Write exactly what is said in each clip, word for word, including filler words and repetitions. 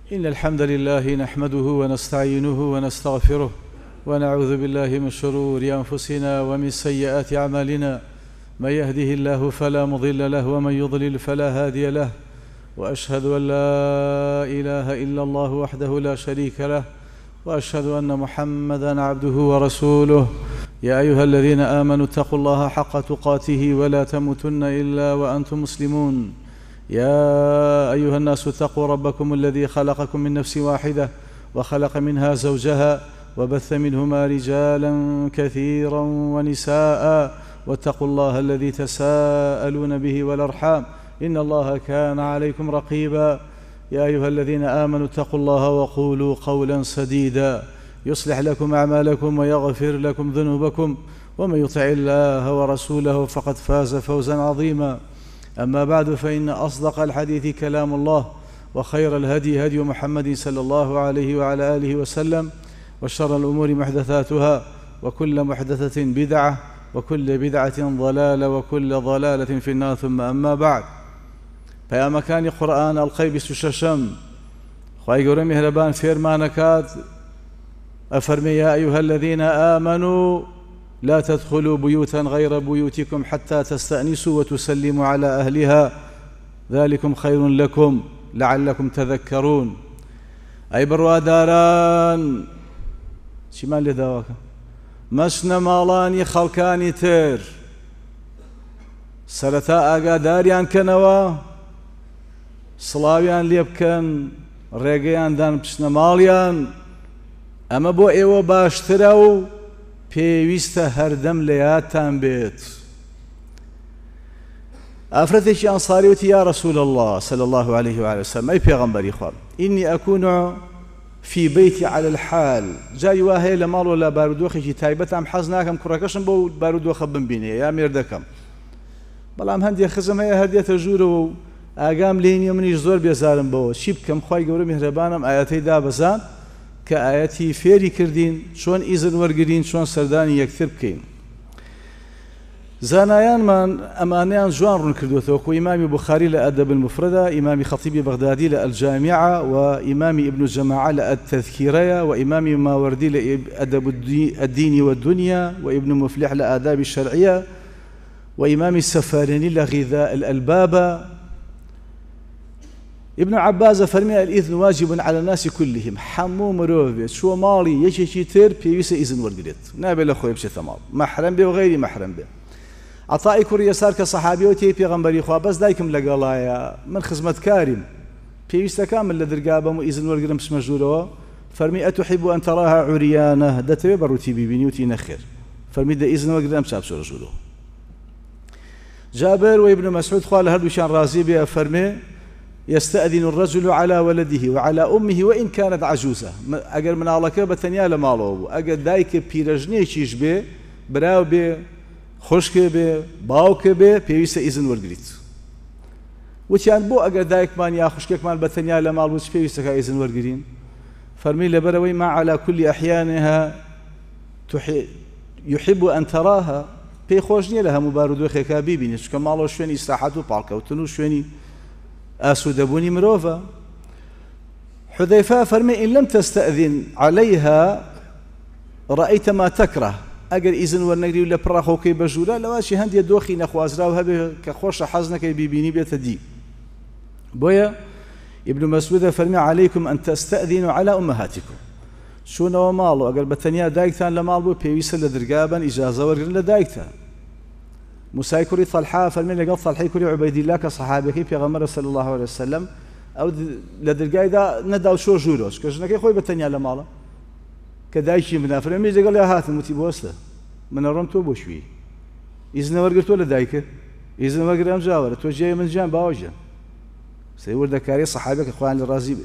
إن الحمد لله نحمده ونستعينه ونستغفره ونعوذ بالله من شرور أنفسنا ومن سيئات أعمالنا. من يهده الله فلا مضل له ومن يضلل فلا هادي له، وأشهد أن لا إله إلا الله وحده لا شريك له، وأشهد أن محمدًا عبده ورسوله. يا أيها الذين آمنوا اتقوا الله حق تقاته ولا تموتن إلا وأنتم مسلمون. يا أيها الناس اتقوا ربكم الذي خلقكم من نفس واحدة وخلق منها زوجها وبث منهما رجالا كثيرا ونساء، واتقوا الله الذي تساءلون به والأرحام إن الله كان عليكم رقيبا. يا أيها الذين آمنوا اتقوا الله وقولوا قولا سديدا يصلح لكم أعمالكم ويغفر لكم ذنوبكم، ومن يطع الله ورسوله فقد فاز فوزا عظيما. أما بعد، فإن أصدق الحديث كلام الله، وخير الهدي هدي محمد صلى الله عليه وعلى آله وسلم، وشر الأمور محدثاتها، وكل محدثة بدعة، وكل بدعة ضلالة، وكل ضلالة في النار. ثم أما بعد، فيا مكان قرآن القيبس الششم خواهي قرمي هربان فيرمانكات أفرمي يا أيها الذين آمنوا لا تدخلوا بيوتا غير بيوتكم حتى تستأنسوا وتسلموا على أهلها ذلكم خير لكم لعلكم تذكرون. أي برواداران شمال لذاك مسنا مالاني خلقاني تر سرتا آقاداريان كنوا سلاويان ليبكن ريقيان دان بشنا ماليان ئەمە بۆ ئێوە باشترە و پێویستە هەردەم لە یادتان بێت. ئافرەتێکی ئەنساری وتی یا رسول الله صلى الله عليه وعلى وسلم، ئەی پێغەمبەری خوا، ئینی ئەکون فی بەیتی على الحال، جای وا هەیە لە ماڵ و لە بارودۆخێکی تایبەتم حەز ناکەم کوڕەکەشم بۆ بارودۆخە بمبینێ یا مێردەکەم، بەڵام هەندێک خزم هەیە هەردێتە ژوورەوە و ئاگام لێ نییە، منیش زۆر بێزارم بەوە. چی بکەم؟ خوای گەورە میهرەبانم ئاەتەی دابەزان کە ئاەتی فێری کردین چۆن ئیزن وەرگرین، چۆن سەردانی یەکتر بکەین. زانایانمان ئەمانەیان جوان ڕوون کردوێتەوە، کە ئیمامی بوخاری لە ئەدەب المفردە، ئیمامی خەتیبی بەغدادی لە ئەلجامعە، و ئیمامی ابن جەماعە لە التەذکیرەیە، و ئیمامی ماوەردی لە ئەدەب الدینی والدنیا، و ابن مفلح لە ئاداب الشەرعیە، و ئیمامی سەفارینی لە غذاء الألبابە. ابن عباس فرمي الإذن واجب على الناس كلهم، حمو مروفيت شو مالي يشي تر بيويس إذن ورقلت نابل أخوي بشي مال محرم به وغير محرم به. عطائي كوريا صار كصحابي وتي بيغمبري خوا بس دايكم لقلايا من خدمة كارم بيويس كامل لدرقابم وإذن ورقلم بس مجدوره. فرمي أتحب أن تراها عريانة دتوي بروتي بيبيني وتي نخير، فرمي دا إذن ورقلم شاب رسوله. جابر وابن مسعود قال هردو شان رازي بها، فرمي يستأذن الرجل على ولده وعلى أمه وإن كانت عجوزة. أجر من الله كبة تنيا لماله، أجر دايك بيرجني شيش به براو به خشك به باوك به بيويس إذن ورقلت. وتيان بو أجر دايك مان يا خشكك مان بتنيا لمال وش بيويس كإذن ورقلين. فرمي لبروي ما على كل أحيانها يحب أن تراها بيخوجني لها مبارد خكابي بينش كمالو شويني استراحته بالك وتنو شويني أسودبوني مروفا. حذيفة فرمي إن لم تستأذن عليها رأيت ما تكره، أجر إذن ورنقري ولا براخو كي بجولا لواشي هندي دوخي نخو أزراوها به كخوش حزنك بيبيني بيتدي. بويا ابن مسعود فرمي عليكم أن تستأذنوا على أمهاتكم. شو نو مالو أجر بتنيا دايكتان لمالبو بيويسل لدرقابا إجازة ورقر لدايكتان. موسى كوري طلحة فرمي لقد طلحة كوري عبيد الله كصحابي كي بيغمر صلى الله عليه وسلم أو لدرجاي دا نداو شو جوروس كشنا كي خوي بتنيا لماله كدايشي من فرمي إذا قال يا هات موتي بوسله من رمتو بوشوي إذن ورقت ولا دايك إذن ورقت أم جاورة توجه من جنب باوجه سيور ذكاري صحابي كإخوان الرازي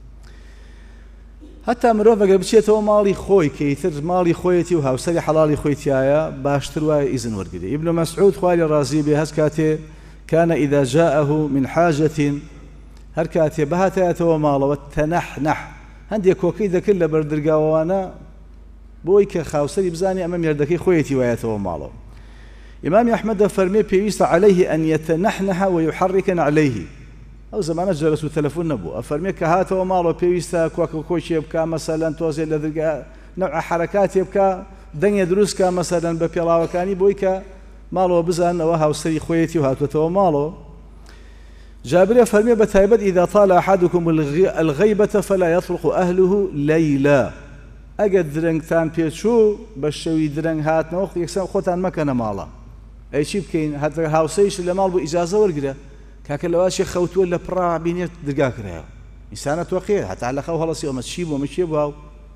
حتى مروف قال بشيته مالي خوي كيثر مالي خويتي وهاوسري حلالي خويتيايا باشتر واي إذن ورقدي. ابن مسعود خوالي الرازي بهز كاتي كان إذا جاءه من حاجة هر كاتي بهاتياته ماله والتنحنح هندي كوكي ذا كله بردرقاوانا بويك خاوسري بزاني أمام يردكي خويتي وياته ماله. إمام أحمد فرمي بيويست عليه أن يتنحنح ويحرك عليه ئەو زمانە جەرس و تەلەفۆن نەبوو ئەفەرمێ کە هاتەوە ماڵەوە پێویستە کۆکە کۆچێ بکە مەسەلەن تۆزێ لە دەرگا نەوع حەرەکاتێ بکە دەنگێ دروستکە مەسەلەن بە پێڵاوەکانی بۆی کە ماڵەوە بزانەوە هاوسەری خۆیەتی و هاتوێتەوە ماڵەوە. جابر فەرمێ بە تایبەت ئیذا طال أحدكم الغیبة فلا يطرق أهله ليلا ئەگەر درەنگتان پێچوو بە شەوی درەنگ هاتنەوە یەکسەر خۆتان مەکەنە ماڵە. ئەی چی بکەین هەتا هاوسەیش لە ماڵ بۆ ئیجازە وەرگرە کاکە لەواشی خەوتووە لە پڕا بینێت دەرگا کرایەوە ئینسانە تۆقێ هەتا لە خەو هەڵەسی ئەمە چی بوو ئەمە چییە بوو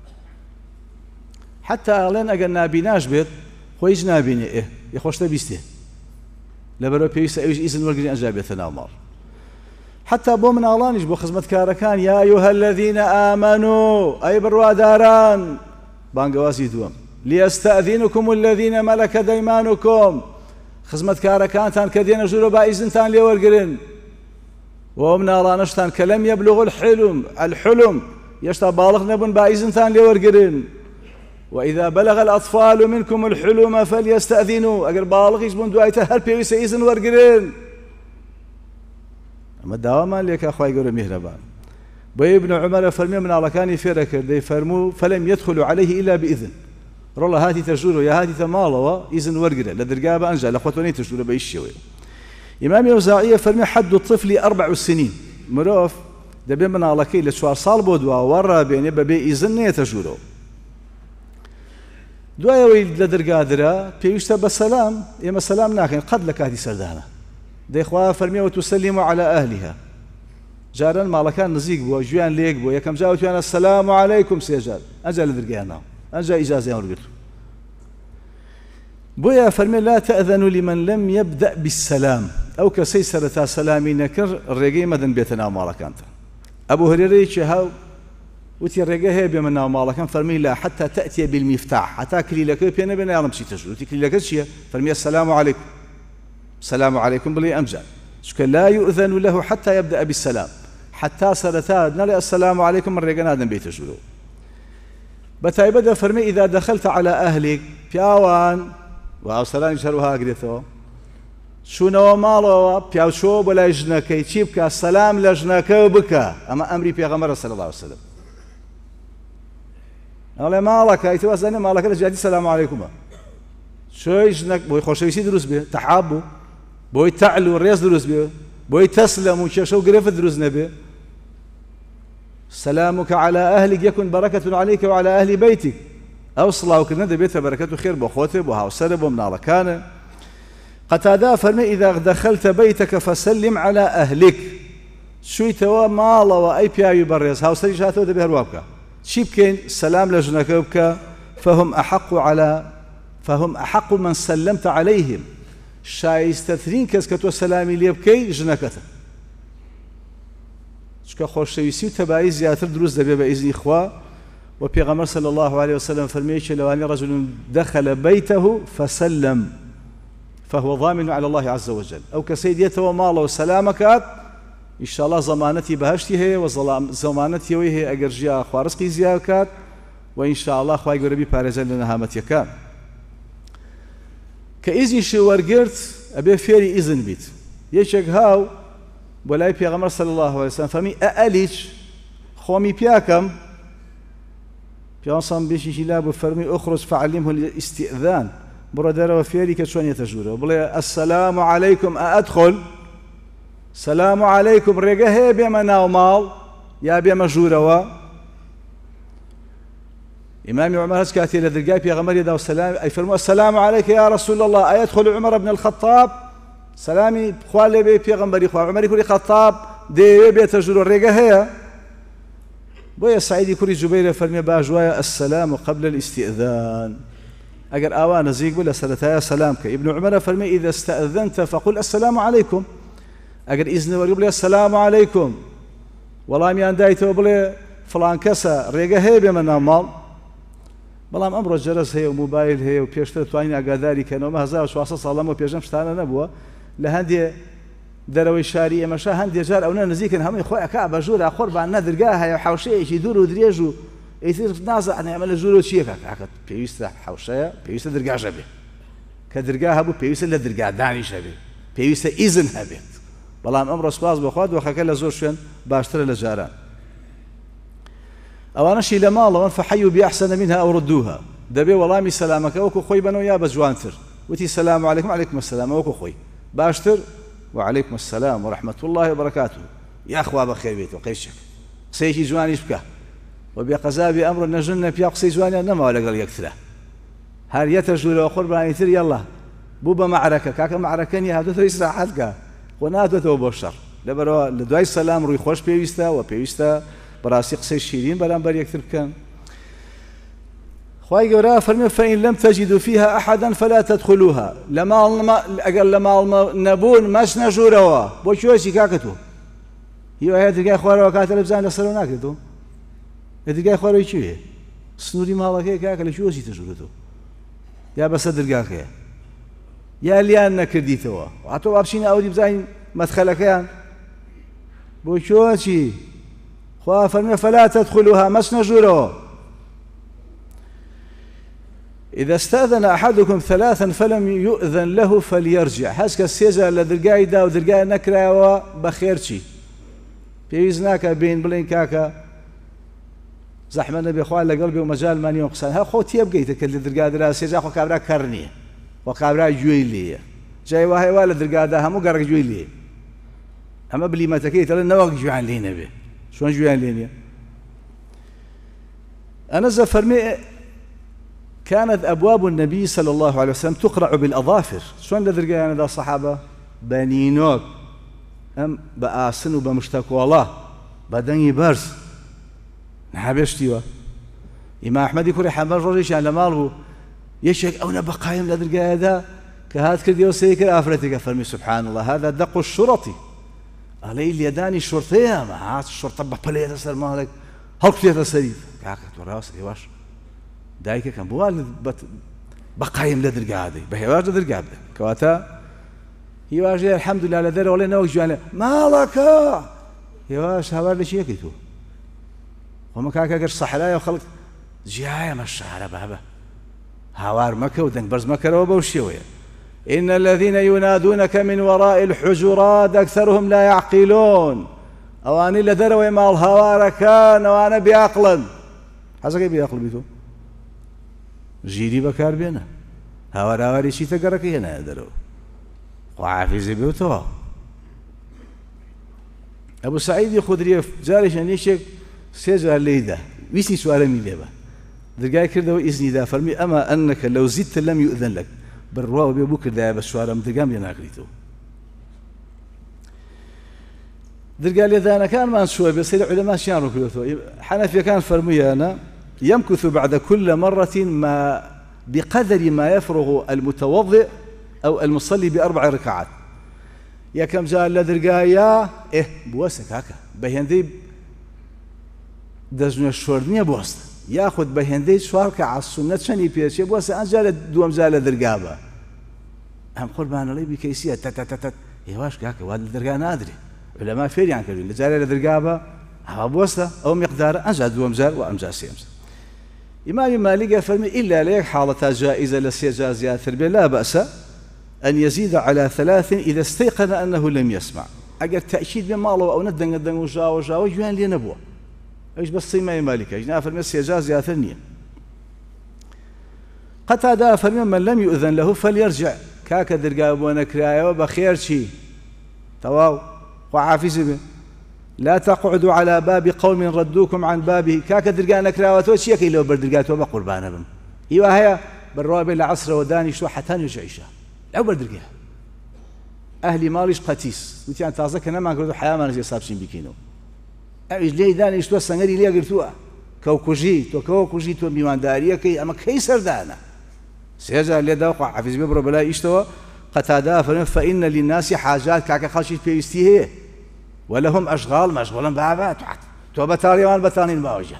حتا ئەڵێن ئەگەر نابیناش بێت خۆی هیچ نابینێ ئێ یەخۆشتە بیستێ لەبەرەوە پێویستە ئەویش ئیزن وەرگری ئەنجا بێتە ناو ماڵ. حتى بۆ مناڵانیش بۆ خزمەتکارەکان یا أيها الذين آمنوا ئەی بڕواداران بانگەوازی دووەم ليستأذنكم الذين ملكت أيمانكم خزمەتکارەکانتان کە دێنە ژوورە با ئیزنتان لێ وەرگرن و مناڵانەشتان کە لەم يبلغوا الحلم الحلم یەشتا باڵغ نەبوون با ئیزنتان لێ وەرگرن وإذا بلغ الأطفال منكم الحلم فليستأذنوا ئەگەر باڵغیش بوون دوایتە هەر پێویستە ئیزن وەرگرن. ئەمە داوامان لێکە خوای گەورە میهرەبان. بۆ ابن عمر فەرمێ مناڵەکانی فێرە کرد دەی فەرموو فلم يدخلوا عليه إلا بإذن ڕۆڵە هاتیتە ژوورەوە یا هاتیتە ماڵەوە ئیزن وەرگرە لە دەرگا بە ئەنجا لە خۆتۆ نەیتە ژوورە بە هیچ شێوەیە. ئیمامی ئەوزاعی فەرمێ حد الطفل أربع سنين مرۆڤ دەبێ مناڵەکەی لە چوار ساڵ بۆ دواوە ڕابێنێ بەبێ ئیزن نێتە ژوورەوە. دوایەوەی لە دەرگادرا پێویستە بە سەلام ئێمە سەلام ناکەین قەت لە کاتی سەردانە دەیخوا فەرمێوە تسلم على أهلها جاران ماڵەکان نزیک بووە گوێیان لێک بووە یەکەم جا وتیانە السلام عەلەیکم سێجار ئەنجا لە دەرگایان ناو ئەنجا ئیجازەیان وەرگرت. بۆیە فەرمێ لا تأذنوا لمن لم يبدأ بالسلام ئەو کەسەی سەرەتا سەلامی نەکرد ڕێگەی مەدەن بێتە ناو ماڵەکانتان. ئەبوو هورێرەیەکی هاو وتی ڕێگە هەیە بێمە ناو ماڵەکان فەرمی لا حتى تأتي بالمفتاح هەتا کلیلەکەی پێ نەبێ ناڵم چیتە ژوور وتی کلیلەکە چییە فەرمی السلام عەلەیکم السلام عليكم بلي أمجاد شك لا يؤذن له حتى يبدأ بالسلام حتى سرتاد نلي السلام عليكم من رجال آدم بيت جلو بتاي بدأ فرمي إذا دخلت على أهلك بياوان وأوصلان يشروها قريتو شو نو مالو بياو شو بلا يجنك يجيبك السلام لجنك وبكى أما أمري بيغمر صلى الله عليه وسلم أقول مالك أيتوا مالك رجعتي السلام عليكم شو يجنك بوي خوش يصير دروس به تحابه بۆی تعل و ڕێز دروست بێ بۆی تەسلەم و کێشە و گرفت دروست نەبێ سلامك على أهلك يكن بركة عليك وعلى أهل بيتك ئەو سڵاوکردنە دەبێتە بەرەکەت و خێر بۆ خۆتێ بۆ هاوسەرە بۆ مناڵەکانە. قەتادە فەرمێ إذا دخلت بيتك فسلم على أهلك چوویتەوە ماڵەوە ئەی پیاوی بەڕێز هاوسەریش هاتەوە دەبێ هەروە بکە چی بکەین سەلام لە ژنەکە بکە فهم أحق على فهم أحق من سلمت عليهم شایستەترین کەس کە تۆ سەلامی لێ بکەی ژنەکەتە چکە خۆشەویستی و تەبایی زیاتر دروست دەبێ بە ئیزنی خوا و پێغەمبەر صلی الله عليه وسلم فەرمێکی لەوانەیە رجل دخل بيته فسلم فهو ضامن على الله عز وجل ئەو کەسەی دێتەوە ماڵەوە سەلامەکات إن شاء الله ضمانەتی بەهەشتی هەیە و ضمانەتی ئەوەی هەیە ئەگەر ژیا خوا ڕزقی زیاد بکات و إن شاء الله خوای گەورە بیپارێزێت لە نەهامەتیەکان. کە ئیزنیشی وەرگرت ئەبێ فێری ئیزن بیت. یەکێک هاو بۆ لای پێغەمبەر صلی الله عليه وسلم فەرمی ئەئەلیج خۆمی پیاکەم پیاسەم بێشیشی لا بوو فەرمی ئوخرج فعلمه الاستئذان بڕۆ دەرەوە فێری کە چۆن یێتە ژوورەوە بڵێ السلام عليكم ئەئەدخل سلام عليكم ڕێگە هەیە بێمە ناو ماڵ یا بێمە ژوورەوە. إمام عمر هز كاتي لدرجاي بيغمر يدا والسلام أي فرموا السلام عليك يا رسول الله أيدخل عمر بن الخطاب سلامي خوالي بي بيغمر يخوا عمر يكون خطاب دي بيت جرو الرجا هي بويا سعيد كوري جبير فرمي باجوايا السلام قبل الاستئذان أجر آوان زيق ولا سلتايا سلامك ابن عمر فرمي إذا استأذنت فقل السلام عليكم أجر إذن ورقبلي السلام عليكم والله ميان دايتو بلي فلان كسا رجا هي بمن مال بەڵام ئەمڕۆ جەرس هەیە و موبایل هەیە و پێشتر توانین ئاگاداری کەنەوە هەزار و چوارسەد ساڵەمە پێشەم شتانە نەبووە لە هەندێ دەرەوەی شاری ئێمەشا هەندێک جار ئەوە نزیکن هەمووی خۆی ئەکا بە ژوورە خۆربان نەدرگا هەیە حەوشەیەکی دوور و درێژ و ئیتر نازانێ ئەمە لە ژوورەوە چیەکە کاکە پێویستە حەوشەیە پێویستە دەرگاژە بێ کە دەرگا هەبوو پێویستە لە دەرگادانیشە بێ پێویستە ئیزن هەبێت بەڵام ئەمڕۆ سوپاس بەخوا دۆخەکە لە زۆر شوێن باشترە لە جاران. ئەوانەشی لە ماڵەوەن فحەیوا بأحسن منها ئەو ردوها، دەبێ وەڵامی سەلامەکە وەکو خۆی بنەوە یا بە جوانتر، وتی سەلام عەلەیکم عەلەیکم السەلام وەکو خۆی باشتر وعەلەیکم السەلام ورحمة الله وبركاته یا خوا بەخێر بێتەوە قەیشێک قسەیەکی جوانیش بکە. و بێقەزابی ئەمڕۆ نەژن نە پیا قسەی جوانیان نەماوە لەگەڵ یەکترە، هەر یەتە ژوورەوە قوربانی تر یەڵڵا بوو بە مەعرەکە، کاکە مەعرەکە نیە هاتووەتەوە ئیسراحەت بکە خۆ ناتوێتەوە بۆ شەڕ، لەبەرەوە لە دوای سەلام ڕووی خۆش پێویستە و پێویستە بەڕاستی قسەی شیرین بەرامبەر یەکتر بکەن. خوای گەورە فەرمێ فەئین لەم تەجیدوا فیها ئەحەدەن فەلا تەدخولوها، لە ماڵ ئەگەر لە ماڵ نەبوون مەچنە ژوورەوە. بۆ کوێچی کاکە تۆ؟ هیوا هەیە دەرگای خوارەوە کاتە لە بزان لەسەرەوە ناکرێتەوە؟ دەرگای خوارەوەی کوێیە؟ سنووری ماڵەکەی کاکە لە کوێ چیتە ژوورەتەوە؟ یا بەسەر دەرگاکەیە یا لیان نەکردیتەوە هاتۆ وا بچینە ئەوری بزانین مەدخەلەکەیان. بۆ کوێچی؟ خوا فەرمێ فەلا تەدخولوها مەچنە ژوورەوە. إذا استأذن أحدكم ثلاثا فلم يؤذن له فليرجع. هەست کە سێجار لە دەرگای دا و دەرگای نەکرایەوە بەخێر چی؟ پێویست ناکە بین بڵێن کاکە زەحمە نەبێ خوا لەگەڵ بێ و مەجالمانی ئەو قسان، هە خۆ تێ بگەیتە کە لە دەرگادرا سێجا خۆ کابرا کەڕ نییە خۆ کابرا گوێی لێیە، جای وا هەیە وا لە دەرگادا هەموو گەڕێک گوێی لێ، ئەمە بلیمەتەکەی تەڵێ نەوەک گوێیان لێ نەبێ. شلون گوێیان لێ نییە؟ ئەنەس فەرمێ كانت أبواب النبي صلى الله عليه وسلم تقرع بالأظافر. شلون لدرجة ذا الصحابة بنينوك أم بآسن وبمشتاق والله بدني برز نحبشتيوا إمام أحمد يقول حمل رجيش على ماله يشك أو نبقى قايم لدرجة هذا كهات كذي وسيكر آفرتك فرمي سبحان الله هذا دق الشرطي علي اليداني الشرطية ما هات الشرطة بحليه تسر مالك هل كتير تسريد كاكت وراس يواش دایکە کەم بووە بەقایم لە دەرگادەی بە هێواش لە دەرگادە کەواتە هیواژێ الحەمدوللا لە دەرەوە لێ نەوەک جوانە ماڵەکە هێواش هاوار لە چیەکەی تۆ؟ خۆمە کاکە گەر سەحرایە و خەڵک جیایە مە شارە بابە هاوار مەکە و دەنگ بەرز مەکەرەوە بەو شێوەیە. إن الذين ينادونك من وراء الحجرات أكثرهم لا يعقلون. ئەوانەی لە دەرەوەی ماڵ هاوارەکان ئەوانە بێعەقڵن. حەزەکەی بێعەقڵ بیتۆ؟ ژیری بەکار بێنە هاوار هاواری چیتە گەڕەکەی هێنایە دەرەوە خوا حافیزی بێتەوە. ئەبوو سەعیدی خودریە جارێکیان یەکێک سێ جار لێیدا ویستی سوارەمی لێ بە دەرگای کردەوە ئیزنیدا فەرمی ئەما ئەنەکە لەو زیدتە لەم یؤذن لەک بڕواوە بێ بوو کردایە بە سوارەم دەرگام لێ ناکریتەوە. دەرگا لێدانەکانمان چووە بێ سەیری عولەماشیان ڕوو کردەوە. حەنەفیەکان فەرموویانە يمكث بعد كل مرة ما بقدر ما يفرغ المتوضئ أو المصلي بأربع ركعات. يا كم جاء لدرجايا إيه بوسك هكا بهندي دزن الشوردنيا بوست ياخذ بهندي شوارك على السنة شني بيش بوس أنجال دوم جاء لدرجابا هم قربان الله بكيسية تت تت تت يواش هكا وهذا الدرجا نادري ولا ما فير يعني كذي اللي جاء لدرجابا هوا بوسته أو مقدار أنجال دوم جاء وأمجال سيمس. إمام مالك فرمي إلا ليك حالة جائزة لسيجا زيادة لا بأس أن يزيد على ثلاث إذا استيقن أنه لم يسمع. أجر تأكيد بما الله أو ندن ندن وجا وجا وجوان لي نبوة إيش بس إمام مالك إجنا فرمي سيجا زيادة نية. قتادة فرمي من لم يؤذن له فليرجع كاك درجاب ونكرايا وبخير شيء تواو وعافز به. لا تقعدوا على باب قوم ردوكم عن بابه كاك درجان كراواتو شيكي لو بردرجاتو بقربان بهم ايوا هيا بالروابي العصر وداني شو حتى نرجعيشا لو بردرجه اهلي ماليش قتيس وتي ان تازك انا ما قلت حياه ما نجي صابشين بكينو ايش لي داني شو سنغري لي قلتوا كوكوجي تو كوكوجي تو ميوان داريه كي اما كيسر دانا سيجا اللي داق حافظ ببر بلا يشتوى قتاده فإن للناس حاجات كاك خاشي بيستي هي ولهم أشغال مشغولا بابات تو بتاريوان بتانين باوجه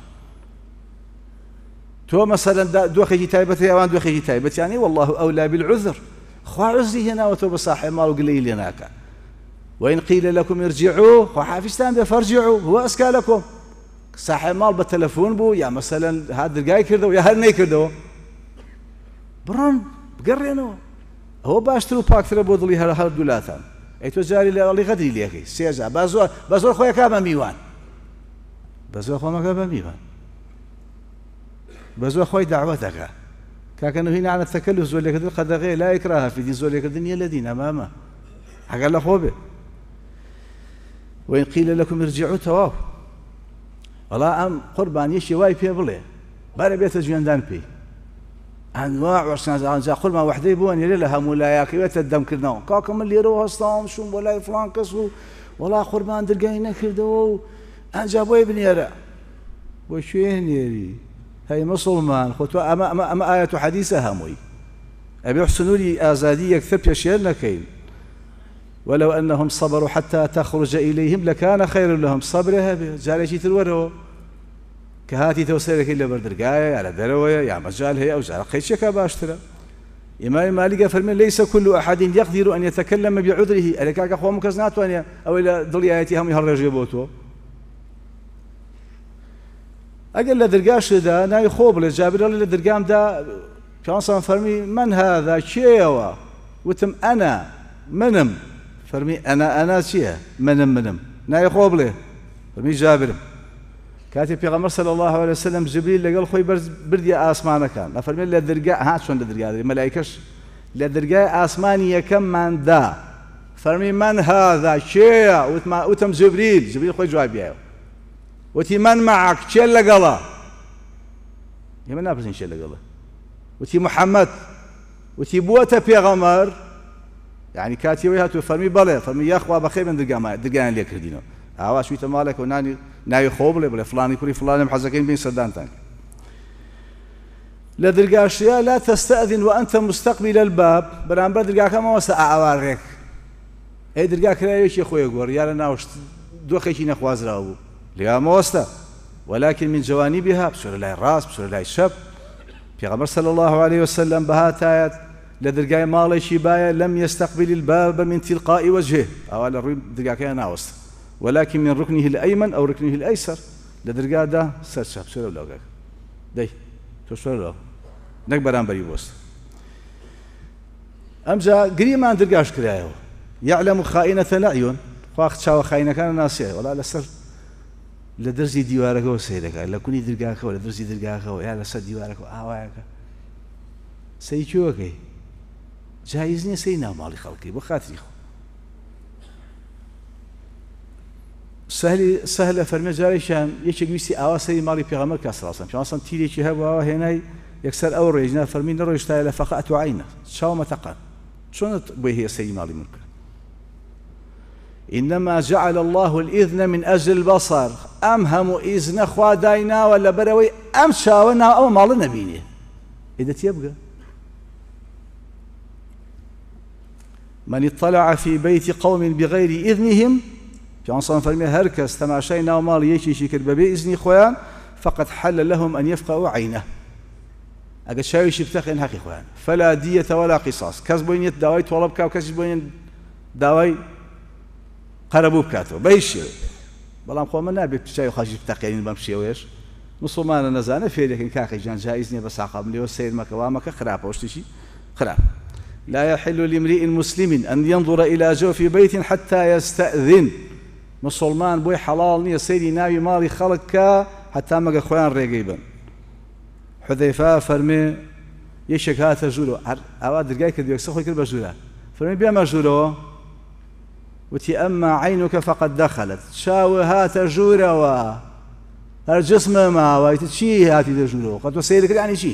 تو مثلا دو خيجي تايبت يوان دو خيجي تايبت يعني والله أولى بالعذر خوا عزي هنا وتو بصاحب مال وقليل هناك وإن قيل لكم ارجعوا خوا حافظتان فارجعوا هو أزكى لكم صاحب مال بالتلفون بو يا مثلا هذا الجاي كردو يا هالني كردو بران بقرينو هو باشترو باكتر بودلي هالدولاتان ئەی تۆ جاری لەڵی غەدری لێکەی سێجا بە زۆر بە زۆر خۆیەکا بە میوان بە زۆر خۆمەکە بە میوان بە زۆر خۆی داوەتەکە کاکە نهینا عن التکلف زۆر لێکردن قەدەغەیە لا ئیکراها فی دین زۆر لێکردن نییە لە دین ئەمامە ئەگەر لە خۆ بێ وإن قيل لكم ارجعوا تواو والله أم قربان يشي واي بيه بلي بارا بيت جويندان بي أنواع وعشان جا قربان وحدي بوان يلي لها مولاياك بيت الدم كردناو كاكم اللي روها صام شوم ولا فلان كسو والله قربان دلقاينا كردو أن جابوا ابن يرى وشين يري هاي مسلمان خطوة أما, أما, أما آية حديثة هموي أبي يحسنوا لي آزادية كثب يشيرنا كين ولو أنهم صبروا حتى تخرج إليهم لكان خير لهم صبرها جاري شي تلورو كهاتي توسيرك إلا بردرقاية على دروية يا مجال هي أو جال خير شكا باشترا إمام مالك فرمين ليس كل أحد يقدر أن يتكلم بعذره ألكاك أخوة مكزنات وأن أو إلى ضلي آياتي هم يهرج يبوتو أقل لدرقاش دا ناي خوب لجابر الله لدرقام دا شانصا فرمي من هذا شيوا وتم أنا منم فرمي أنا أنا شيء منم منم ناي خوب له فرمي جابر كاتب پیغمبر صلى الله عليه وسلم جبريل لقال خوي بردي آسمانه كان فرمي لدرقاء ها شلون لدرقاء الملائكة لدرقاء آسمانية كم من دا فرمي من هذا شيء وتم جبريل جبريل خوي جواب ياو وتي من معك شيء لقلا يمن نابزين شيء لقلا وتي محمد وتي بوته پیغمبر يعني كاتي ويهاتو فرمي بله فرمي يا اخوا بخير من درقا درقان ليك كردينو هوا شويه مالك وناني ناي خوبله بلا فلان يكون فلان محزكين بين سدانتان لا درقاشيا لا تستأذن وانت مستقبل الباب برامبر درقا كما وسع اوارك اي درقا كرايش يا خويا غور يا لنا وش دوخيشي نخوازراو ليا موستا ولكن من جوانبها بسور الله الراس بسور الله الشب پیغمبر صلى الله عليه وسلم بهاتايات لدرقاي مالي شبايا لم يستقبل الباب من تلقاء وجهه أو على الرب درقاي ناوست ولكن من ركنه الأيمن أو ركنه الأيسر لدرقا دا سرشاب سورة بلاوغاك داي تو سورة بلاو نكبران بريبوست أمجا قريما درقاش كرايو يعلم خائنة الأعين خواخت شاو خائنة كان ناسيه ولا لسر لدرزي ديوارك وسيرك لكوني درقاك ولا درزي درقاك يا لسر ديوارك وآواك سيشوكي جايز نییە سەی ناوماڵی خەڵکی بۆ خاتری خۆ سەهلی سەهلە فەرمێ جارێکیان یەکێک ویستی ئاوا سەری ماڵی پێغەمبەر کە سەڵاسەم پێغەمبەر تیرێکی هەبووەوە هێنای یەکسەر ئەو ڕێژنا فەرمی نەڕۆیشتایە لە فەقەعت عەینە چاومە تەقەن چۆنت بۆی هەیە سەری ماڵی من کرد إنما جعل الله الإذن من أجل البصر أم هم إذن خوا داينا ولا بروي أم شاونا أو مال نبيني إذا تيبقى من اطلع في بيت قوم بغير إذنهم في عنصر فرمي هركس تماشينا ومال يشي شكر بإذن خوان فقد حل لهم أن يفقعوا عينه أقل شاويش بتخين حقي خوان فلا دية ولا قصاص كاس بوين داوي طلب كاو كاس بوين داوي قربوا بكاتو بيشير بلام خو من نابي بشاي خاجي بتقين بمشي ويش مسلمان نزانه في لكن كاخي جان جايزني بس عقب لي وسيد مكوامك خراب وشتي خراب لا يحل لامرئ مسلم أن ينظر إلى جوف بيت حتى يستأذن مسلمان بوي حلال نية سيدي ناوي مالي خلق حتى ما أخوان رقيبا حذيفة فرمي يشك هات جورو أواد درقاي كديوك سخوي كل بجورا فرمي بيما جورو وتي أما عينك فقد دخلت شاو هات جورو الجسم ما ويتشي هاتي جورو قد وسيرك يعني شي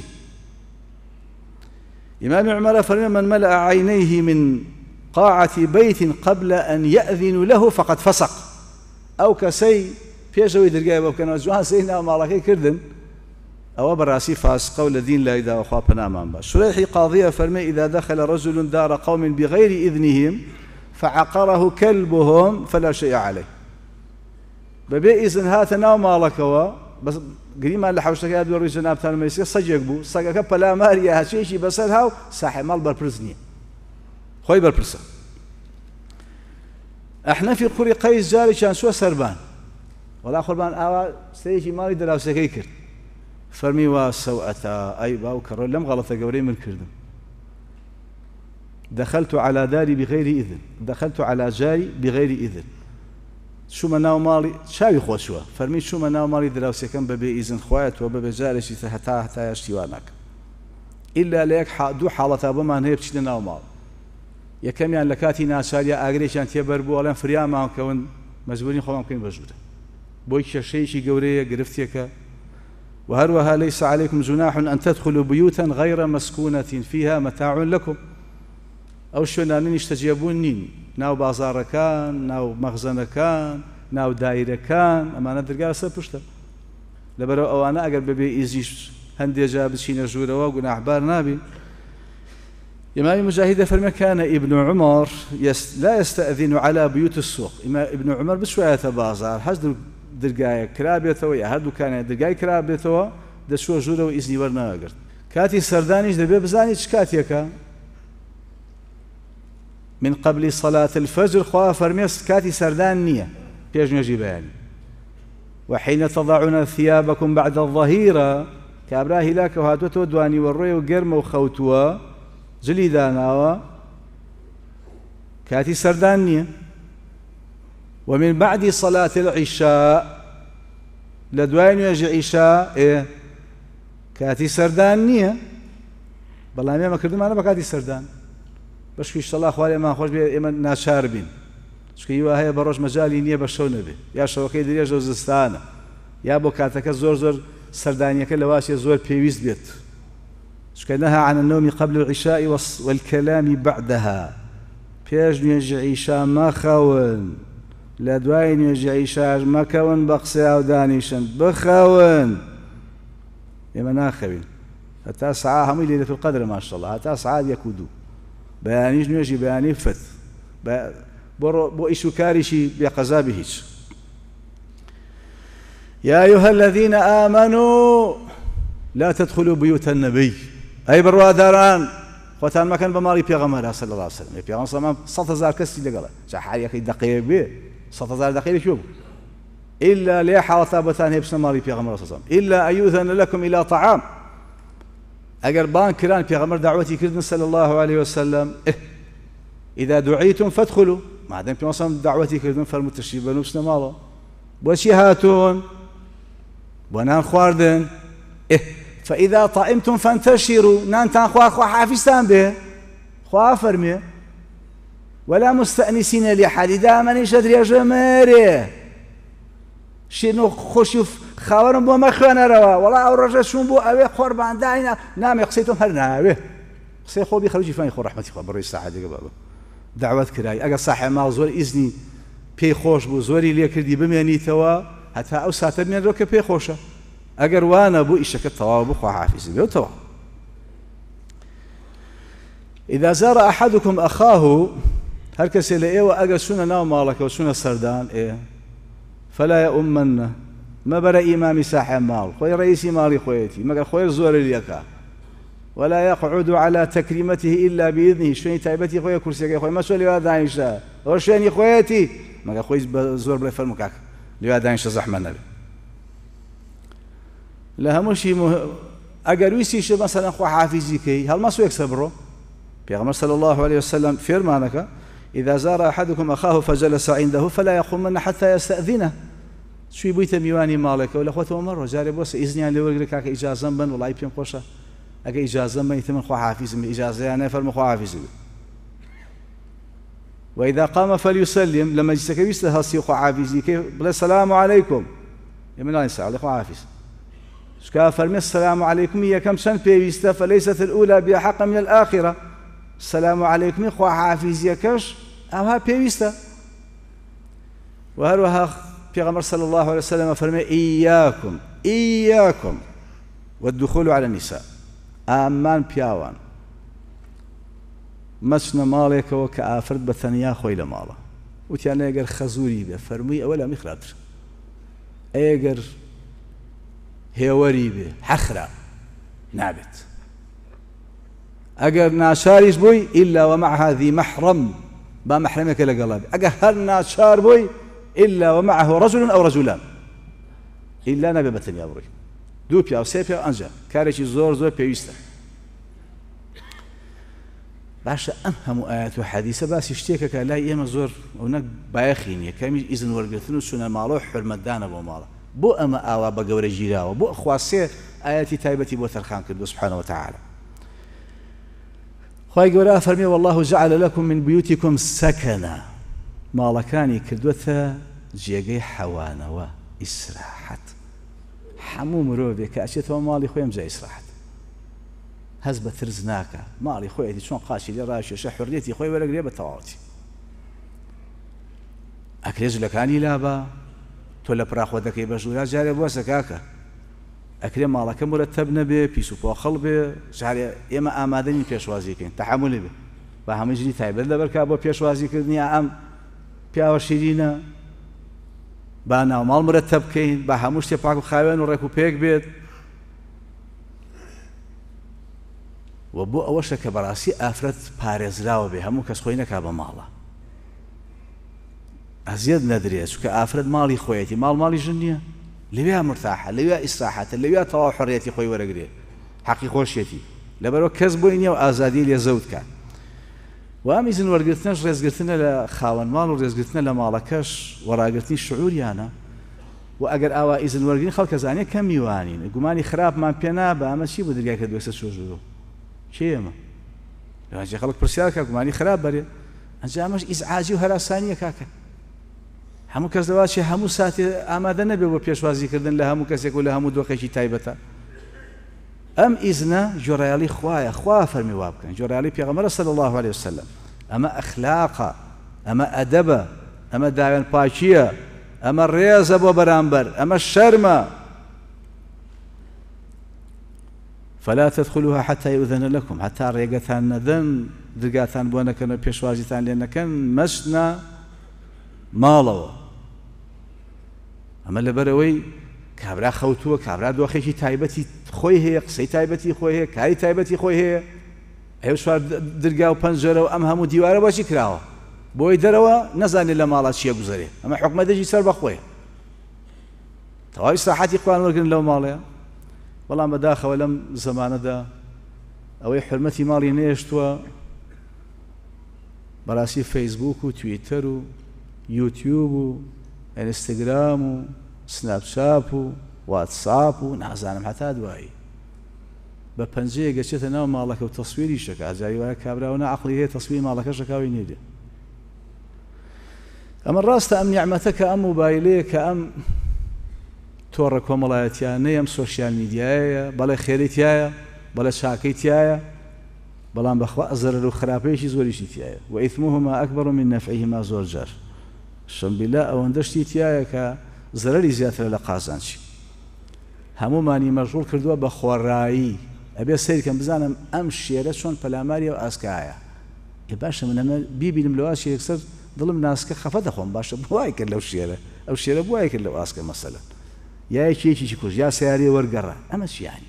إمام عمر فرمي من ملأ عينيه من قاعة بيت قبل أن يأذن له فقد فسق أو كسي بيجوي درقاي وكان جوان سينا مالكي كردن أو براسي فاسق والذين لا إذا أخاف أمام باش شريحي قاضية فرمي إذا دخل رجل دار قوم بغير إذنهم فعقره كلبهم فلا شيء عليه ببي إذن هاتنا مالكوا بس قريما اللي حوشتك هذا بيوري جناب ثاني ما يصير صجق بو صجق بلا ماريا هالشيء شيء بس هاو صاحب مال بربرزني خوي بربرسه احنا في قري قيس جاري كان سوى سربان ولا قربان اوا سيجي مالي دراوسه كيكر فرمي وسوءتا اي باو كرر لم غلطه قوري من كردم دخلت على داري بغير إذن دخلت على جاري بغير إذن شو مناو مالي شاوي خوشوا فرمي شو مناو مالي دراوسي كان ببي إذن خوات وببي جارشي حتى حتى يشتوانك إلا ليك دو حالة بما هي بتشتي ناو مال يا كم يعني لكاتي ناشاريا أجريش أنت يبربو ولا فريا ما كون مجبورين خوام كين بجوده بويك شيء شيء جورية قرفتك وهروها ليس عليكم جناح أن تدخلوا بيوتا غير مسكونة فيها متاع لكم أو شو نانين يستجيبون نين ناو بازار كان ناو مخزن كان ناو دائرة كان أما ندر قال سبشته لبرو أو أنا أقرب ببي إزيش هندي جاب شين جورا وقنا أحبار نابي إمام مجاهد فرما كان ابن عمر يست لا يستأذن على بيوت السوق إمام ابن عمر بشوية بازار حج درجاية كرابيته ويا هادو كان درجاية كرابيته ده شو جورا وإذني ورنا أقرب كاتي سردانيش ده بيبزانيش كاتيكا من قبل صلاة الفجر خوا فرميس كاتي سردان نية بيج نجيبان وحين تضعون ثيابكم بعد الظهيرة كابراهي لك وهاتوتو دواني والروي وقرم وخوتوا جليداناوا كاتي سردان نية ومن بعد صلاة العشاء لدواني يجي عشاء إيه كاتي سردان نية بلا ما كردم أنا بكاتي سردان باش في الله خوالي ما خوش بي إما ناشاربين شكيوا هي بروج مجالي نية بشو نبي يا شوكي دريا جوزستانة يا بو كاتك زور زور سردانيا كلا واشي زور بيويز بيت شكيناها عن النوم قبل العشاء والكلام بعدها بيج نيجي عشاء ما خاون لا دواين يجي عشاء ما كون بقسي أو دانيشن بخاون إما ناخوين حتى ساعة هم اللي في القدر ما شاء الله حتى ساعة يكودو بيانيش نيجي بياني فت برو بو إيشو كاريشي بقزابي هيش يا أيها الذين آمنوا لا تدخلوا بيوت النبي أي بروا داران خوتان ما كان بماري بيغمر صلى الله عليه وسلم بيغمر صلى الله عليه وسلم صوت زار كسي لقلا شحال يا أخي دقيق بيه صوت زار دقيق شوف إلا لي حاطة بثان هي بسم ماري بيغمر صلى الله عليه وسلم إلا أن يؤذن لكم إلى طعام أجر بان كران بيغمر دعوتي كردن صلى الله عليه وسلم إيه إذا دعيتم فادخلوا ما دام بيغمر دعوتي كردن فرمتشيبا نفسنا ماله بوشي هاتون بنان خواردن إيه فإذا طعمتم فانتشروا نانتان خوا خوا حافظتان به خوا فرمي ولا مستأنسين لحد دائما يشدر يا جماري شنو خوشوف خاورن بو مخوانا روا والله او رجا شون بو اوي قربان داينا نام يقصيتم هرناوي قصي خو بيخرجي فاني خو رحمتي خو بري الساعه دي بابا دعوات كراي اجا صاحب ما زور اذني بي خوش بو زوري لي كردي بمياني توا حتى او ساعه من روك بي خوشه اگر وانا بو ايشك التوا بو خو حافظ بيو توا اذا زار احدكم اخاه هل كسل واجا سنه ناو مالك وسنه سردان ايه فلا يؤمن ما برا إمامي صاحب مال خوي رئيسي مالي خويتي ما قال خوي زور اليكا ولا يقعد على تكريمته إلا بإذنه شوي تايبتي خوي كرسي خوي ما شو لي هذا عايشة هو شوي خويتي ما قال خوي زور بلا فرمك لي هذا عايشة زحمة النبي لا همشي مه... أجرويسي شو مثلا خو حافظي كي هل ما سويك صبره بيغمر صلى الله عليه وسلم فيرمانك إذا زار أحدكم أخاه فجلس عنده فلا يقومن حتى يستأذنه شو يبيت ميواني مالك ولا أخوته مرة جاري بوس إذني اللي ورجلك هك إجازة من والله يبين قشة هك إجازة من يتم خو حافظ من إجازة أنا فرم خو حافظ وإذا قام فليسلم لما يستكبيس هالسي خو حافظ كيف بلا السلام عليكم يمن لا يسأل خو حافظ شكا فرمي السلام عليكم هي كم سنة بيستا فليست الأولى بأحق من الآخرة السلام عليكم خو حافظ يكش أوها بيستا وهروها پیغمبر صلى الله عليه وسلم فرمي إياكم إياكم والدخول على النساء آمان بياوان مسنا مالك وكآفرد بثنيا خويل ماله وتيانا يقر خزوري به فرمي أولا مخراتر يقر هيوري به حخرا نابت أقر ناشاريش بوي إلا ومع هذه محرم با محرمك لقلب أقر هل ناشار بوي إلا ومعه رجل أو رجلان إلا نبي بتني أبري دو بيا وسيبيا أنجا كارشي زور زور بيوستا باشە ئەم هەموو ئاەت و حەدیثە باسی شتێکەکە لای ئێمە زۆر ئەو نەک بایەخی نییە کەمی ئیزن وەرگرتن و چونە ماڵە و حرمەتدانە بۆ ماڵە بۆ ئەمە ئاوا بە گەورە گیراوە بۆ خواسێ ئاەتی تایبەتی بۆ تەرخان کردو سبحانه وتعالى خوای گەورە فەرمێ والله جعل لكم من بيوتكم سكنا ماڵەکانی کردووەتە جێگەی حەوانەوە ئیسراحەت هەموو مرۆڤێک کە ئەچێتەوە ماڵی خۆی ئەمجا ئیسراحەت هەز بە ترس ناکە ماڵی خۆیەتی چۆن قاچی لێ ڕاشێشە حورریەتی خۆی وەرەگرێ بە تەواوەتی ئەکرێ جلەکانی لابە تۆ لە پراخۆ دەکەی بە ژوورا جارێ بوەسە کاکە ئەکرێ ماڵەکە مرەتەب نەبێ پیس و پۆخەڵ بێ جارێ ئێمە ئامادەنی پێشوازیکەین تەحمولی بێ بە هەموو ژنی تایبەت لەبەر کا بۆ پێشوازیکردنی ئەم پیاوە شیرینە با ناوماڵ مرەتەب بکەین بە هەموو شتێ پاک و خاوێن و ڕێک و پێک بێت و بۆ ئەوەشە کە بەڕاستی ئافرەت پارێزراوە بێ هەموو کەس خۆی نەکا بە ماڵە ئەزیەت نەدرێت چونکە ئافرەت ماڵی خۆیەتی ماڵ ماڵی ژن نییە لەوێ مرتاحە لەوێ ئیسراحەتە لەوێ تەواو حڕیەتی خۆی وەرەگرێ حەقی خۆشیەتی لەبەرەوە کەس بۆی نییە و ئازادی لێ زەوت کە و ئەم ئیزن وەرگرتنەش ڕێزگرتنە لە خاوەن ماڵ و ڕێزگرتنە لە ماڵەکەش وەڕاگرتنی شعوریانە و ئەگەر ئاوا ئیزن وەرگرتن خەڵکە زانێ کەم میوانین گومانی خراپمان پێ نابە ئەمە چی بۆ دەرگای کە دوێسە چۆژۆ چی ئێمە لەوانجێ خەڵک پرسیار کە گومانی خراپ بەرێ ئەنجا ئەمەش ئیزعاجی و هەراسانیە کاکە هەموو کەس دەواتشێ هەموو ساتێ ئامادە نەبێ بۆ پێشوازیکردن لە هەموو کەسێک و لە هەموو دۆخێکی تایبەتە ئەم ئیزنە جۆرایالی خوایە خوا فەرمی وا بکەن جۆرایالی پێغەمبەرە صلی الله عليه وسلم ئەمە ئەخلاقە ئەمە ئەدەبە ئەمە داوێن پاکیە ئەمە ڕێزە بۆ بەرامبەر ئەمە شەرمە فلا تدخلوها حتى يؤذن لكم حتى ڕێگەتان نەدەن دەرگاتان بۆ نەکەن پێشوازیتان لێ نەکەن مەچنە ماڵەوە ئەمە لەبەرەوەی کابرا خەوتووە کابرا دۆخێکی تایبەتی خۆی هەیە قسەی تایبەتی خۆی هەیە کاری تایبەتی خۆی هەیە ئەو سوار دەرگا و پەنجەرە و ئەم هەموو دیوارە بۆچی کراوە بۆی دەرەوە نەزانێت لە ماڵات چییە گوزەرێ ئەمە حکومەتێکی سەر بەخۆیە تەواوی ئیسراحەتی خۆیان وەرگرن لەو ماڵەیە بەڵام بەداخەوە لەم زەمانەدا ئەوەی حرمەتی ماڵی نێشتووە بەڕاستی فەیسبوک و تویتەر و یوتیوب و ئینستاگرام و سناپچاپ و واتساپ و نازانم هەتا دوایی بە پەنجەیە گەچێتە ناو ماڵەکە و تەسویری شەکە ئاجاری وایە کابراوە نەعەقڵی هەیە تەسویری ماڵەکە شەکاوی نێدێ ئەمە ڕاستە ئەم نیعمەتە کە ئەم مۆبایلەیە کە ئەم تۆڕە کۆمەڵایەتیانەیە ئەم سۆشیال میدیایە بەڵێ خێری تایە بەڵێ چاکەی تایە بەڵام بەخوا زەرەر و خراپەیەکی زۆریشی تایە و ئیثمهما ئەکبەر من نەفعیهما زۆر جار شەمبیلا ئەوەندە شتی تایە کە زەرەری زیاترە لە قازانچی هەمومانی مەشغوڵ کردووە بە خۆڕایی ئەبێ سەیرکەم بزانم ئەم شێرە چۆن پەلاماری و ئاسکایە ێ باشە من ئەمە بیبینم لەواشی یەکسەر دڵم ناسکە خەفە دەخۆم باشە بوای کرد لەو شێرە ئەو شێرە بوای کرد لەو ئاسکە مەسەلەن یا یەکێکیی کوژ یا سیارەی وەرگەڕە ئەمە چیانی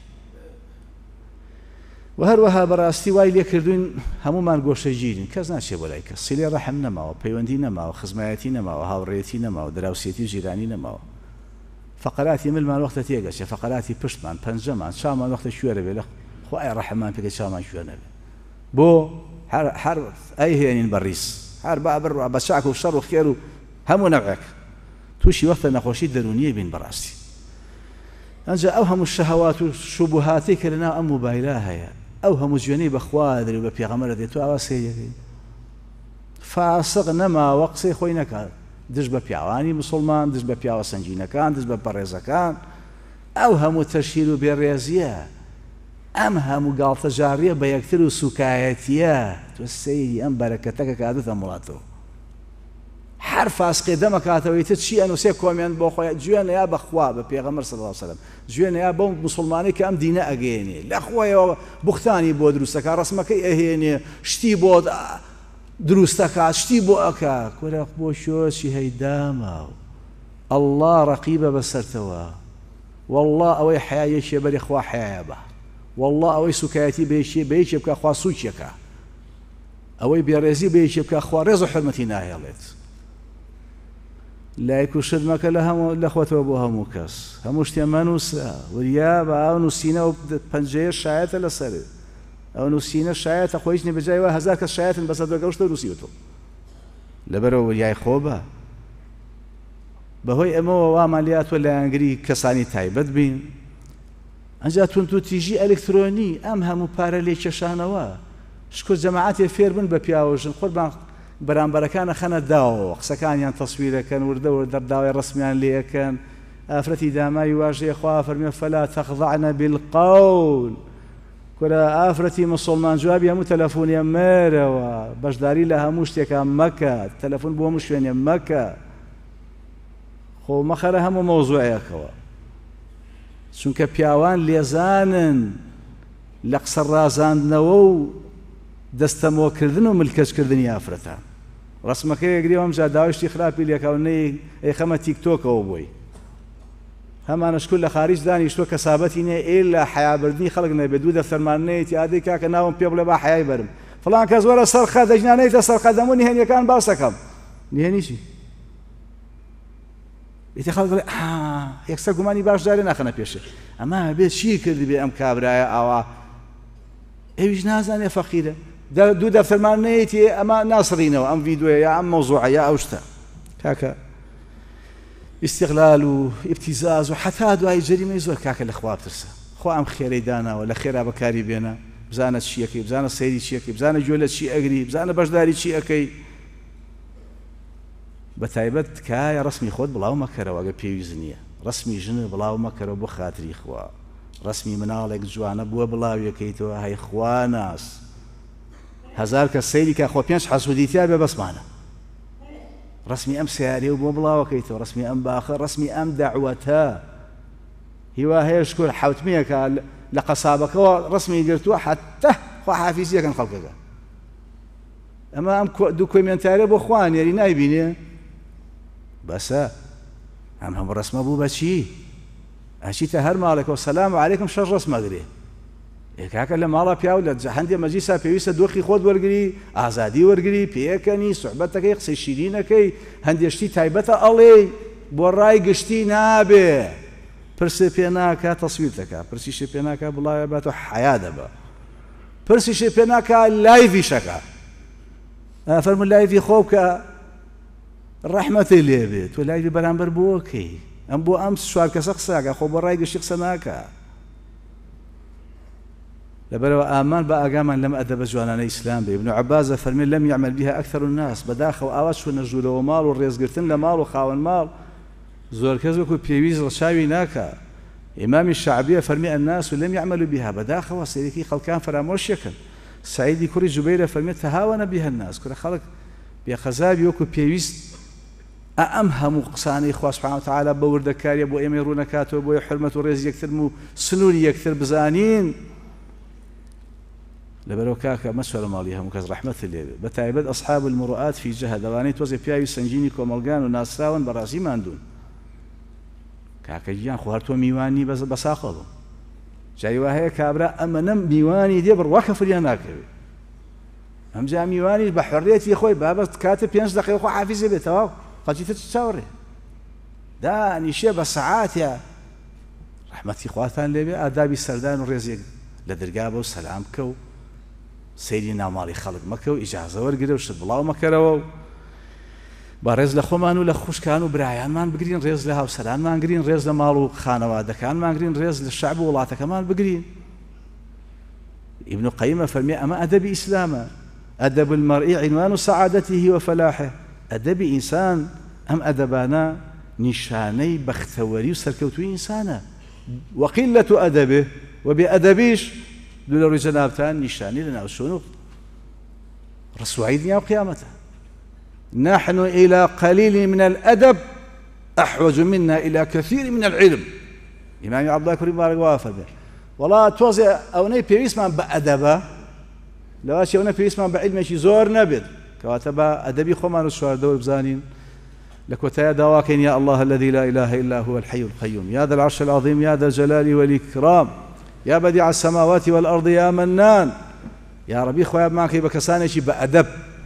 و هەروەها بەڕاستی وای لێ کردوین هەمومان گۆشەگیرین کەس ناچێ بۆ لای کەس سیلێ ڕەحم نەماوە پەیوەندی نەماوە خزمایەتی نەماوە هاوڕێتی نەماوە دراوسێتی ژیرانی نەماوە فقراتی ملمان وەختە تێگەچێ فقراتی پشتمان پەنجەمان چامان وەختە کوێرە بێ لە خوای ڕەحمان پێکە چامان کوێر نەبێ بۆ هەر ئەی هێنین بەڕیس هەر با بڕوا بە چاک و شەڕ و خێر و هەموو نەوعێک تووشی وەختە نەخۆشی دەرونیە بین بەڕاستی ئەنجا ئەو هەموو شەهەوات و شوبهاتی کە لەناو ئەم مۆبایلە هەیە ئەو هەموو جوێنەی بەخوا دەری و بە پێغەمبەرە دێت و ئاوا سەیرەکەی فاسق نەماوە قسەی خۆی نەکات دژ بە پیاوانی موسڵمان دژ بە پیاوە سەنگینەکان دژ بە بەڕێزەکان ئەو هەموو تەشیر و بێڕێزیە ئەم هەموو گاڵتەجاڕیە بە یەکتر و سوکایەتیە تۆ سەیری ئەم بەرەکەتەکە کاتتە وڵاتەوە هەر فاسقێ دەمەکاتەوەی تر چی ئەنووسێ کۆمیان بۆ خۆی گوێنە یا بەخوا بە پێغەمبەر صلی الله علیه وسلم گوێنە یا بەو موسڵمانی کە ئەم دینە ئەگەیەنێ لە خۆیەوە بوختانی بۆ دروستەکە ڕسمەکەی ئەهێنێ شتی بۆ دروستەکات شتی بۆ ئەکا کورە بۆ شۆچی هەیدامە ئەڵڵا ڕەقیبە بەسەرتەوە وەڵڵا ئەوەی حیایەکێ بەری خوا حیایە بە وەڵڵا ئەوەی سوکایەتی بەیەکێ بەیەکێ بکە خوا سووکێکە ئەوەی بێڕێزی بەیەکێ بکە خوا ڕێز و حرمەتی ناهێڵێت لایک و شدمەکە لە هەموو لە خۆتەوە بۆ هەموو کەس هەموو شتێ مەنووسە وریا بە ئاو نووسینە و پەنجەیە شایەتە لەسەر ئەو نووسینە شایەتە خۆیش نێ بەجای وە هەزار کەس شایەتن بەسەر دۆگەشتە نووسیوتەوە لەبەرەوە وریای خۆ بە بەهۆی ئەمەوە وامان لاتوە لایەنگری کەسانی تایبەت بین ئەنجا تونت و تیژی ئەلکترۆنی ئەم هەموو پارە لێ کێشانەوە شکۆ جەماعەتێ فێر بن بە پیاوەژن خۆربان بەرامبەرەکانە خەنە داوە قسەکانیان تەسویرەکەن وردە وردە داوای ڕسمیان لێەکەن ئافرەتی دامای واژەیە خوا فەرمێ فەلا تەخضەعنە بالقەول کورە ئافرەتی موسڵمان جوابی هەموو تەلەفۆنیە مێرەوە بەشداری لە هەموو شتێکان مەکە تەلەفۆن بۆ هەموو شوێنێ مەکە خۆ مەخەرە هەموو مەوزوعەکەوە چونکە پیاوان لێزانن لە قسە ڕازاندنەوە و دەستەمۆکردن و ملکەچکردنی ئافرەتان ڕسمەکە یەکگری ئەم جا داوایشتی خراپی لێکاونەی ئەی خەمە تیکتۆکەوە بووی هەمانەشکول لە خارج دانیشتووە کەسابەتی نێ ئێ لە حیابردنی خەڵک نەبێت دوو دەفتەرمانەیەتی ئادەی کاکە ناوم پێ بڵێ با حیای بەرم فڵان کەس وەرە سەرخە دەژنانەیتە سەرخەدەموو نهێنیەکان باس دەکەم نهێنیشی ئیتی خەڵک دەڵێ یەکسەر گومانی باش دارێ ناخەنە پێشێ ئەمە بێت چی کردی بێ ئەم کابرایە ئاوا ئەویش نازانێ فەقیرە دوو دەفتەرمانەیەتی ئەمە ناسڕینەوە ئەم ڤیدیۆیە یا ئەم مەوزوعە یا ئەو شتە کاکە استغلال و ابتزاز و حتا دوای جەریمەی زۆر کاکە لە خوا بترسە خوا ئەم خێرەی داناوە لە خێرا بەکاری بێنە بزانە چیەکەی بزانە سەیری چیەکەی بزانە گوێ لە چی ئەگری بزانە بەشداری چی ئەەکەی بە تایبەت تکایە ڕسمی خۆت بڵاو مەکەرەوە ئەگە پێویست نییە ڕسمی ژنە بڵاو مەکەرەوە بۆ خاتری خوا ڕسمی مناڵێک جوانە بووە بڵاویەکەیتەوە هەی خوا ناس هەزار کە سەیری کە خۆ پێنج حەسوودیتیا بێ بەسمانە ڕسمی ئەم سیارێ و بۆ بڵاوەکەیتەوە ڕسمی ئەم باخە ڕسمی ئەم داعوەتە هیوا هەیە شکۆر حوتمیەکە لە قەسابەکەەوە ڕسمی گرتووە حتە خوا حافیزیەکەن خەڵکەکە ئەمە ئەم دوو کۆمنتارە بۆ خوان یاری نایبینێ بەسە ئەم هەموو ڕسمە بوو بەچی ئەچیتە هەر ماڵێکەوە سەلام عەلەیکم شەش ڕسمەگرێ کاکە لە ماڵە پیاو لە هەندێک مەجلیسا پێویستە دۆخی خۆت وەرگری ئازادی وەرگری پێکەنی سوحبەتەکەی قسەی شیرینەکەی هەندێشتی تایبەتە ئەڵێ بۆ ڕای گشتی نابێ پرسێ پێ ناکە تەسویر دەکا پرسیشێ پێ ناکە بڵاوێ باتەوە حیا دەبە پرسیشێ پێ ناکە لایڤیشەکە فەرموو لایڤی خۆ بکە ڕەحمەتی لێ بێت تۆ لایڤی بەرامبەر بۆکەی ئەم بۆ ئەم چوار کەسە قسەکە خۆ بۆ ڕای گشتی قسە ناکە لبروا آمان بأجامان لم أدب جوانان إسلام ابن عباس فرمي لم يعمل بها أكثر الناس بداخل وآواتش ونجول ومال والرئيس قرتن لمال وخاون مال زور كذبك بيويز رشاوي ناكا إمام الشعبية فرمي الناس ولم يعملوا بها بداخل وسيركي خلقان فراموش يكن سعيد كوري جبيرة فرمي تهاون بها الناس كل خلق بخزاب يوكو بيويز أمهم قصاني إخوة سبحانه وتعالى بورد كاري أبو إميرون كاتو أبو حرمة الرئيس يكثر مو سنوني يكثر بزانين لبرو كاكا مسؤول ماليها مكاز رحمة الله بتعبد أصحاب المروءات في جهة دواني توزي بياوي سنجيني كومالغان وناس راون براسي ما عندون كاكا جيان خوارتو ميواني بس بساقضو جاي وهي كابرا أما نم ميواني دي برواكا فرياناك هم جا ميواني بحريتي خوي بابا كاتب ينش دقيقة خو حافظي بيتواو قد تتصوري دا نيشي بساعات يا رحمتي خواتان لبي آدابي سردان ورزيق لدرقابو سلام كو سيري نامالي خلق مكة وإجازة ورقده وشد بلاو مكروه بارز لخومان ولا خوش كانوا برايان ما بقرين ريز لها وسلام ما نقرين ريز لمالو خانواده كان ما نقرين ريز للشعب ولاته كمان بقرين ابن قيم فرمي أما أدب إسلاما أدب المرء عنوان سعادته وفلاحه أدب إنسان أم أدبانا نشاني بختوري وسركوتوي إنسانا وقلة أدبه وبأدبيش دول رجنابتان نشاني لنا وشنو رسول عيدنا وقيامته نحن إلى قليل من الأدب أحوج منا إلى كثير من العلم إمام عبد الله كريم بارك وافر به والله توزع أو ني بيريس من بأدبه لو أشي أو ني بيريس من بعلم شيء زور نبض كواتب أدبي خمان الشوار دور بزانين لكوتايا دواكين يا الله الذي لا إله إلا هو الحي القيوم يا ذا العرش العظيم يا ذا الجلال والإكرام يا بديع السماوات والأرض يا منان يا ربي خويا معك بكساني شي بأدب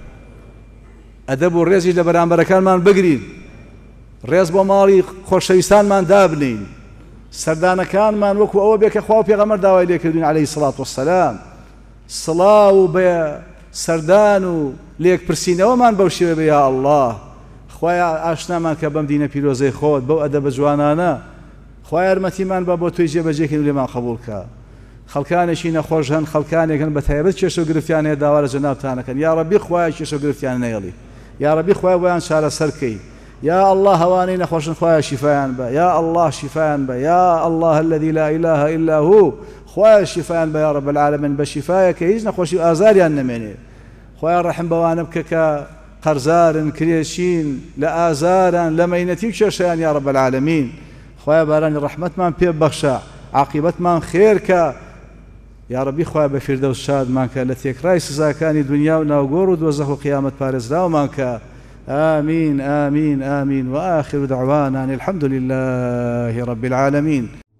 أدب الريز لبران بركان من بقرين ريز بمالي خوشويستان من دابنين سردان كان من وكو أو بك أخوة في غمر داوي ليك عليه الصلاة والسلام سڵاو بە سەردان و لێکپرسینەوەمان بەو شێوە بە یا ئەڵڵاه خوایە ئاشنامان کە بەم دینە پیرۆزەی خۆت بەو ئەدەبە جوانانە خوای یارمەتیمان بە بۆ توی جێبەجێکردن و لێمان قبوڵ کە خەڵکانێکی نەخۆش هەن خەڵکانێکن بە تایبەت کێشە و گرفتیان هەیە داوا لە جەنابتانەکەن یا ڕەبی خوایە کێشە و گرفتیان نەیەڵی یا ڕەبی خوای بۆیان چارەسەرکەی یا الله هەوانەی نەخۆشن خوایە شیفایان بە یا الله شیفایان بە یا الله الذي لا إله إلا هو خوایە شیفایان بە یا رب العالمین بە شیفایە کە هیچ نەخۆشی و ئازاریان نەمێنێ خوایە ڕەحم بەوانە بکە کە قەرزارن کرێشین لە ئازاران لە مەینەتی و کێشەیان یا رب العالمین خوایە بارانی ڕەحمەتمان پێ بەخشە عاقبەتمان خێرکە یا ربی خوای بە فیردەوس شادمان کە لە تێکڕای سزاکانی دنیا و ناوگۆڕ و دۆزەخ و قیامەت پارێزراومان کە آمين آمين آمين وآخر دعوانا الحمد لله رب العالمين.